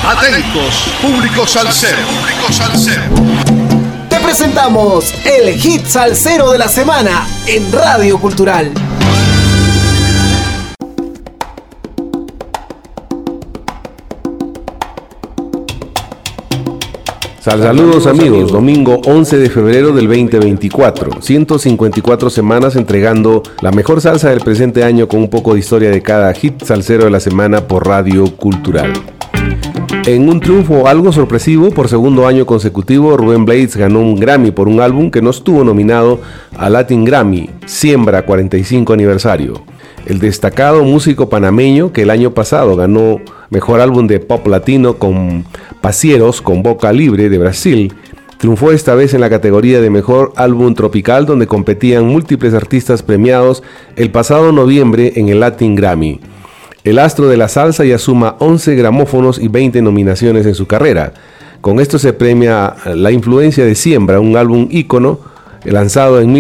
Atentos, público salsero. Te presentamos el hit salsero de la semana en Radio Cultural. Saludos amigos, domingo 11 de febrero del 2024, 154 semanas entregando la mejor salsa del presente año con un poco de historia de cada hit salsero de la semana por Radio Cultural. En un triunfo algo sorpresivo, por segundo año consecutivo, Rubén Blades ganó un Grammy por un álbum que no estuvo nominado a Latin Grammy, Siembra 45 aniversario. El destacado músico panameño que el año pasado ganó mejor álbum de pop latino con Pasieros con Boca Libre de Brasil, triunfó esta vez en la categoría de mejor álbum tropical, donde competían múltiples artistas premiados el pasado noviembre en el Latin Grammy. El astro de la salsa ya suma 11 gramófonos y 20 nominaciones en su carrera. Con esto se premia la influencia de Siembra, un álbum ícono lanzado en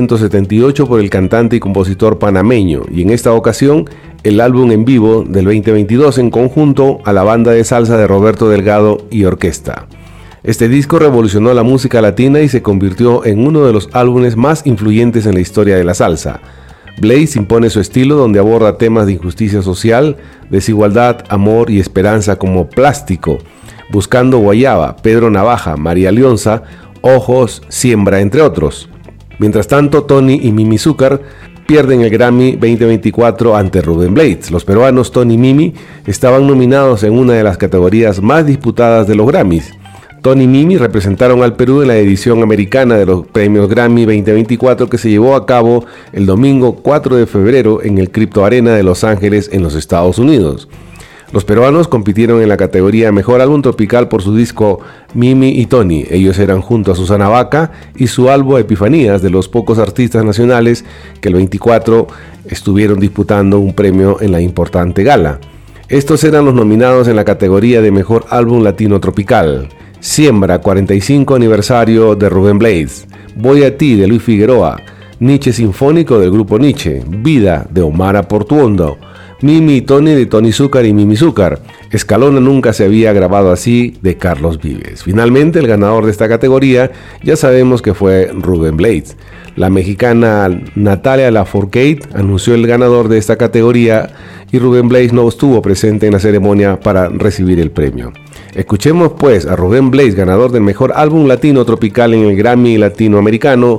1978 por el cantante y compositor panameño, y en esta ocasión el álbum en vivo del 2022 en conjunto a la banda de salsa de Roberto Delgado y orquesta. Este disco revolucionó la música latina y se convirtió en uno de los álbumes más influyentes en la historia de la salsa. Blades impone su estilo, donde aborda temas de injusticia social, desigualdad, amor y esperanza como Plástico, Buscando Guayaba, Pedro Navaja, María Leonza, Ojos, Siembra, entre otros. Mientras tanto, Tony y Mimi Zúcar pierden el Grammy 2024 ante Rubén Blades. Los peruanos Tony y Mimi estaban nominados en una de las categorías más disputadas de los Grammys. Tony y Mimi representaron al Perú en la edición americana de los premios Grammy 2024 que se llevó a cabo el domingo 4 de febrero en el Crypto Arena de Los Ángeles, en los Estados Unidos. Los peruanos compitieron en la categoría Mejor Álbum Tropical por su disco Mimi y Tony. Ellos eran junto a Susana Vaca y su álbum Epifanías, de los pocos artistas nacionales que el 24 estuvieron disputando un premio en la importante gala. Estos eran los nominados en la categoría de Mejor Álbum Latino Tropical: Siembra 45 aniversario de Rubén Blades, Voy a ti de Luis Figueroa, Nietzsche Sinfónico del grupo Nietzsche, Vida de Omar Portuondo, Mimi y Tony de Tony Zúcar y Mimi Zúcar, Escalona Nunca se había grabado así de Carlos Vives. Finalmente, el ganador de esta categoría ya sabemos que fue Rubén Blades. La mexicana Natalia Lafourcade anunció el ganador de esta categoría y Rubén Blades no estuvo presente en la ceremonia para recibir el premio. Escuchemos pues a Rubén Blades, ganador del mejor álbum latino tropical en el Grammy Latinoamericano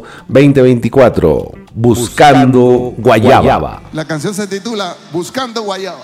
2024, Buscando Guayaba. La canción se titula Buscando Guayaba.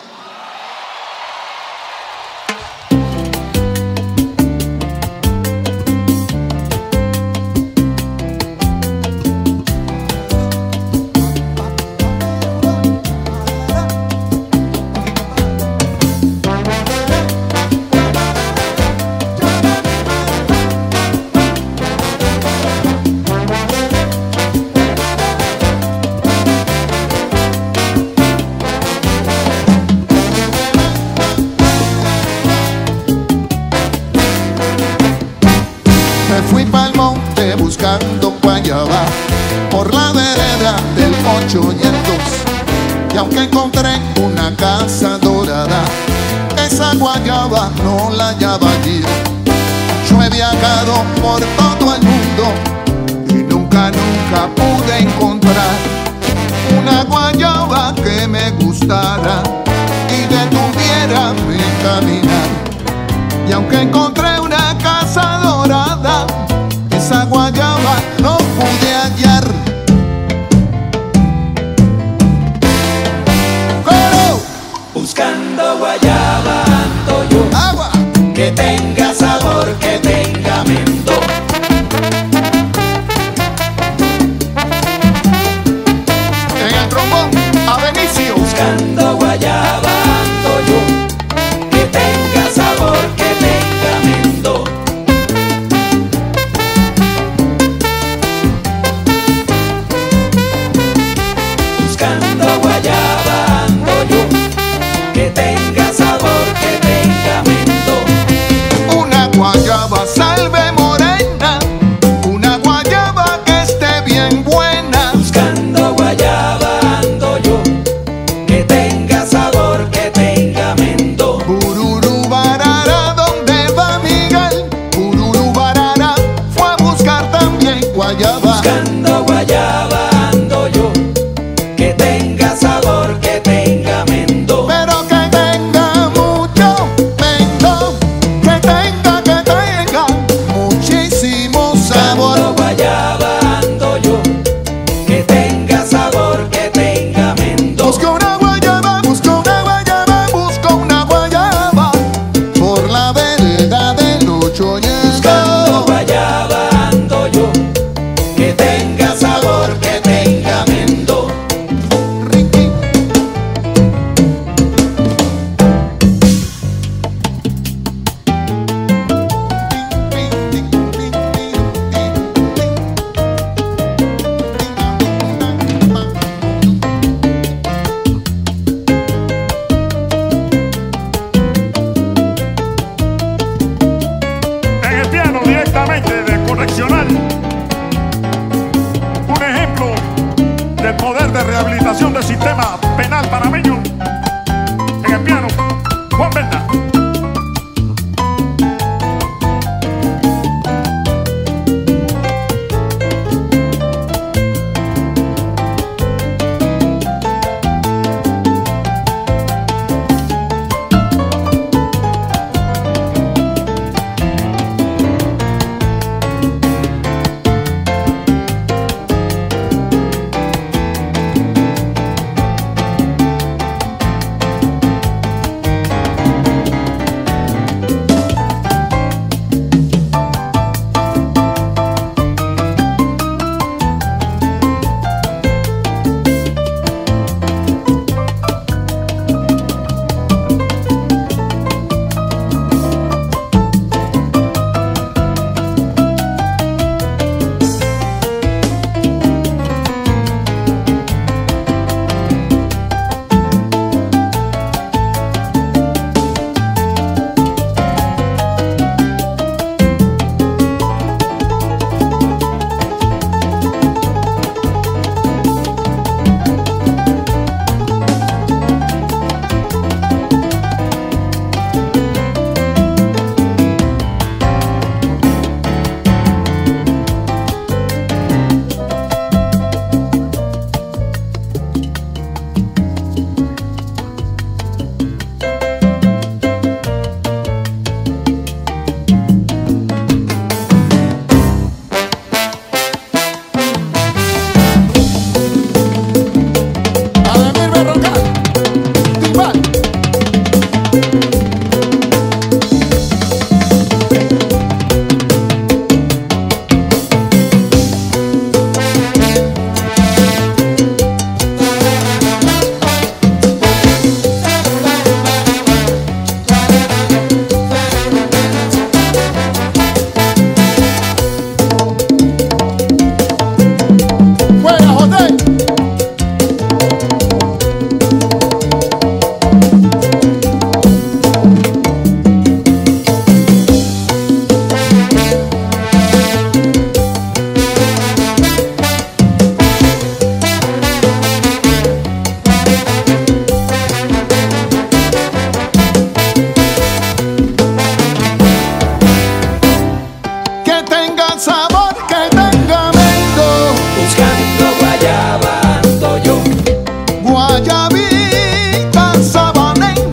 Buscando guayaba por la vereda del 8 y el 2, y aunque encontré una casa dorada, esa guayaba no la hallaba allí. Yo he viajado por todo el mundo y nunca pude encontrar una guayaba que me gustara y detuviera mi caminar. Y aunque encontré una casa dorada, esa guayaba no pude hallar. ¡Coro! Buscando guayaba ando yo. ¡Agua! Que tenga sabor, que tenga mento. En el trombón, a Benicio. Buscando guayaba ando yo. Que tenga sabor, que tenga mento. Guayaba salve morena, una guayaba que esté bien buena. Buscando guayaba ando yo, que tenga sabor.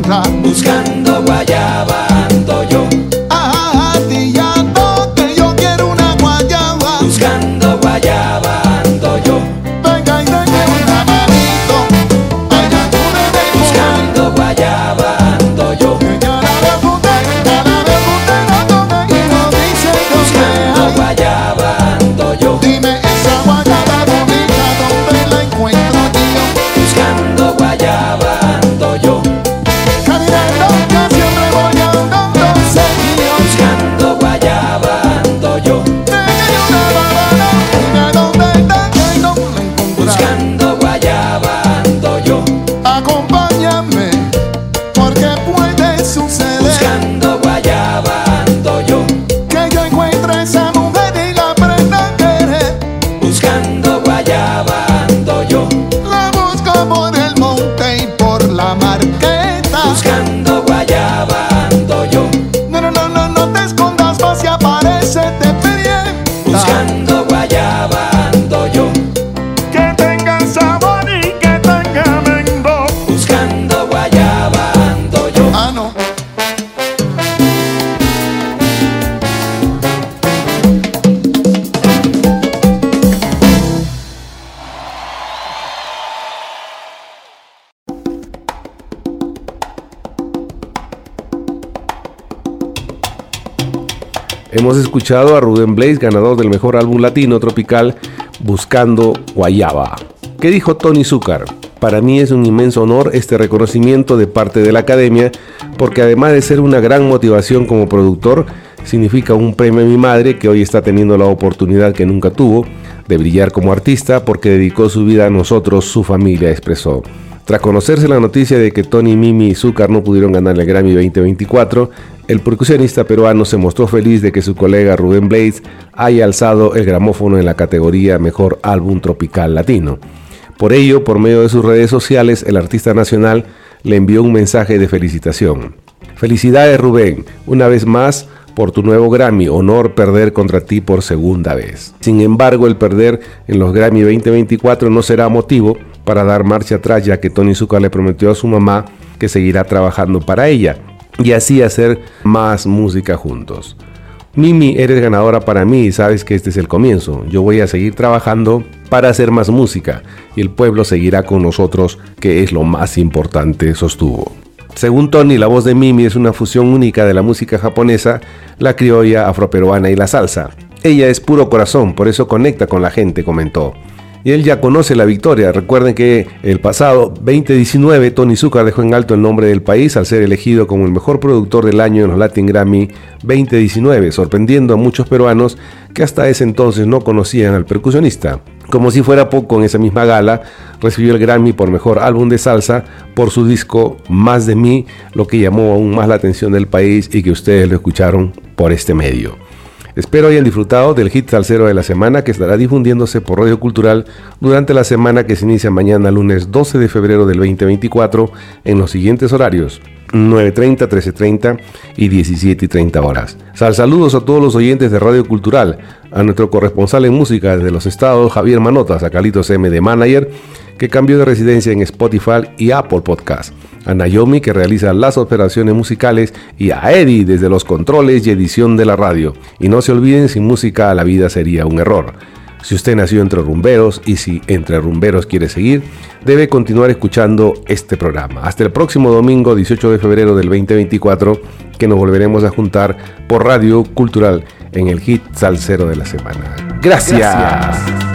encontrar. Buscando guayaba ando yo. Dillando que yo quiero una guayaba. Buscando guayaba ando yo. Venga y denme un ramadito. Allá tú me Buscando guayaba ando yo. ya la veo no toque y no dice Buscando dónde hay. guayaba ando yo. Dime esa guayaba bonita, ¿dónde la encuentro yo? Buscando guayaba ando yo. Caminando que siempre voy andando seguido. Buscando guayaba ando yo. Hay una babana, dime dónde está que no la encontraré. Buscando guayaba ando yo. Acompáñame, porque puede suceder Buscando guayaba ando yo. que yo encuentre esa mujer y la prenda a querer. Buscando guayaba ando yo. La busco por el monte y por la marqueta. Buscando guayaba ando yo. No te escondas más si aparece te pirienta. Buscando guayaba ando yo. Que tenga sabor y que tenga mendo. Buscando guayaba ando yo. No. Hemos escuchado a Rubén Blades, ganador del mejor álbum latino tropical, Buscando Guayaba. ¿Qué dijo Tony Zúcar? Para mí es un inmenso honor este reconocimiento de parte de la Academia, porque además de ser una gran motivación como productor, significa un premio a mi madre, que hoy está teniendo la oportunidad que nunca tuvo de brillar como artista, porque dedicó su vida a nosotros, su familia, expresó. Tras conocerse la noticia de que Tony, Mimi y Zúcar no pudieron ganar el Grammy 2024, el percusionista peruano se mostró feliz de que su colega Rubén Blades haya alzado el gramófono en la categoría Mejor Álbum Tropical Latino. Por ello, por medio de sus redes sociales, el artista nacional le envió un mensaje de felicitación. Felicidades, Rubén, una vez más por tu nuevo Grammy, honor perder contra ti por segunda vez. Sin embargo, el perder en los Grammy 2024 no será motivo para dar marcha atrás, ya que Tony Zúcar le prometió a su mamá que seguirá trabajando para ella y así hacer más música juntos. Mimi, eres ganadora para mí y sabes que este es el comienzo. Yo voy a seguir trabajando para hacer más música y el pueblo seguirá con nosotros, que es lo más importante, sostuvo. Según Tony, la voz de Mimi es una fusión única de la música japonesa, la criolla, afroperuana y la salsa. Ella es puro corazón, por eso conecta con la gente, comentó. Y él ya conoce la victoria. Recuerden que el pasado 2019 Tony Zúcar dejó en alto el nombre del país al ser elegido como el mejor productor del año en los Latin Grammy 2019, sorprendiendo a muchos peruanos que hasta ese entonces no conocían al percusionista. Como si fuera poco, en esa misma gala recibió el Grammy por mejor álbum de salsa por su disco Más de Mí, lo que llamó aún más la atención del país y que ustedes lo escucharon por este medio. Espero hayan disfrutado del hit salsero de la semana, que estará difundiéndose por Radio Cultural durante la semana que se inicia mañana, lunes 12 de febrero del 2024, en los siguientes horarios: 9:30, 13:30 y 17:30 horas. Saludos a todos los oyentes de Radio Cultural, a nuestro corresponsal en música desde los estados, Javier Manotas, a Carlitos M de Manager, que cambió de residencia en Spotify y Apple Podcast, a Naomi, que realiza las operaciones musicales, y a Eddie desde los controles y edición de la radio. Y no se olviden, sin música la vida sería un error. Si usted nació entre rumberos y si entre rumberos quiere seguir, debe continuar escuchando este programa. Hasta el próximo domingo 18 de febrero del 2024, que nos volveremos a juntar por Radio Cultural en el hit salsero de la semana. Gracias.